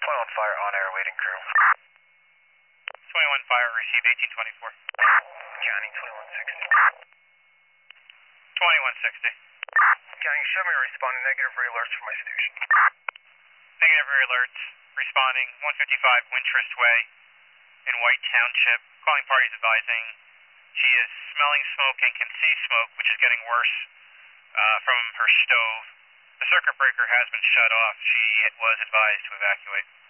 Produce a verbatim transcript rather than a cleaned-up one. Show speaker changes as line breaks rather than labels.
twenty-one Fire on air, waiting crew.
twenty-one Fire, receive eighteen twenty-four.
County twenty-one sixty.
twenty-one sixty.
County, show me responding negative re-alerts from my station.
Negative rear alerts, responding one fifty-five Wintrust Way in White Township. Calling parties advising she is smelling smoke and can see smoke, which is getting worse uh, from her stove. The circuit breaker has been shut off. She was advised to evacuate.